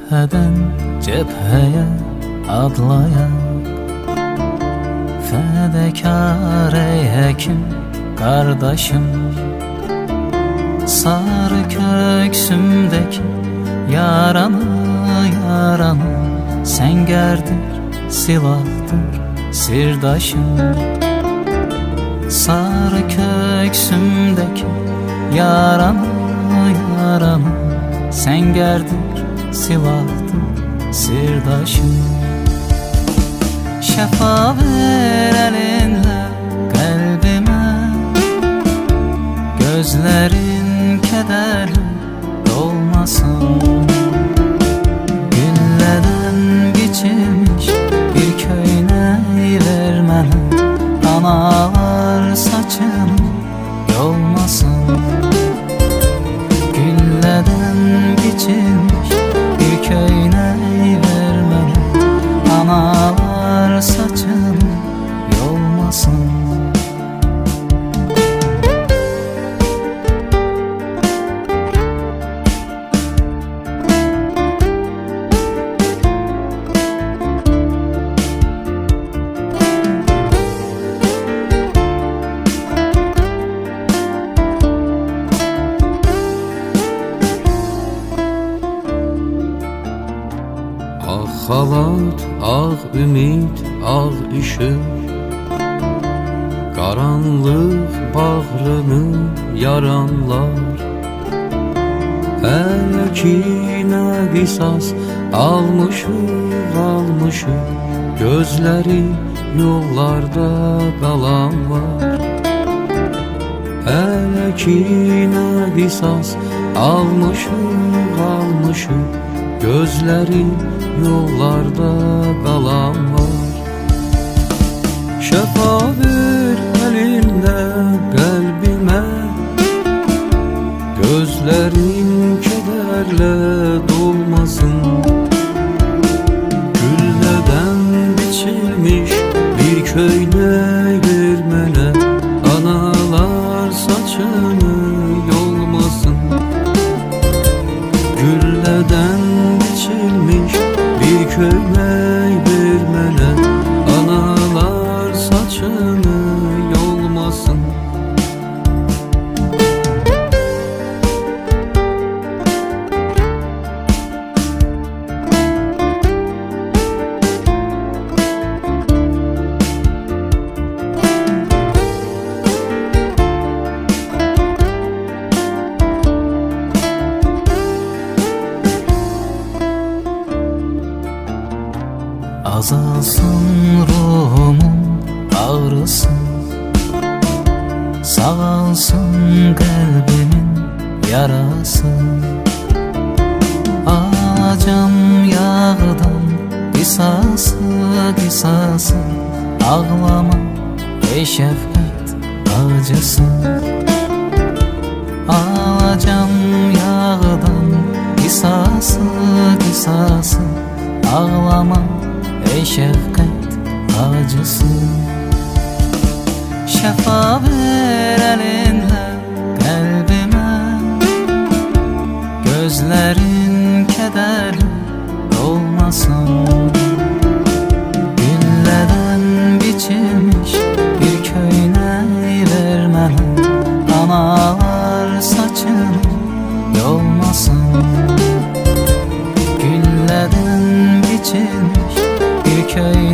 Cepheden cepheye adlayan, fedekar ey hekim kardeşim. Sarı köksümdeki yaranı sen gerdir, silahtır sirdaşım. Sarı köksümdeki yaranı sen gerdir, silahtır sirdaşım. Şefa ver elinle kalbime, gözlerin kederle dolmasın. Gülleden biçilmiş bir köyney ver mənə, analar saçım yolmasın. Gülleden biçilmiş bir köyney ver mənə, analar saçım yolmasın. Ağ xalat, ağ ümid, ağ işıq, qaranlıq bağrını yaranlar. Hələ ki nə qisas almışıq, gözləri yollarda qalan var. Hələ ki nə qisas almışıq, gözləri yollarda qalan var. Şəfa ver əlinlə qəlbimə, gözlərin kədərlə dolmasın. Güllədən biçilmiş bir köynək ver mənə, analar saçını yolmasın. Güllədən biçilmiş bir köynək ver mənə, analar saçını yolmasın. Azalsın ruhumun ağrısı, sağalsın kalbimin yarası. Alacam yağdan qisası, ağlama ey şefkat acısı. Alacam yağdan qisası, ağlama ey şefkat acısı. Şefa ver elinle kalbime, gözlerin kederle dolmasın. Gülleden biçilmiş bir köyney ver mənə, analar saçını yolmasın. Gülleden biçilmiş bir köyney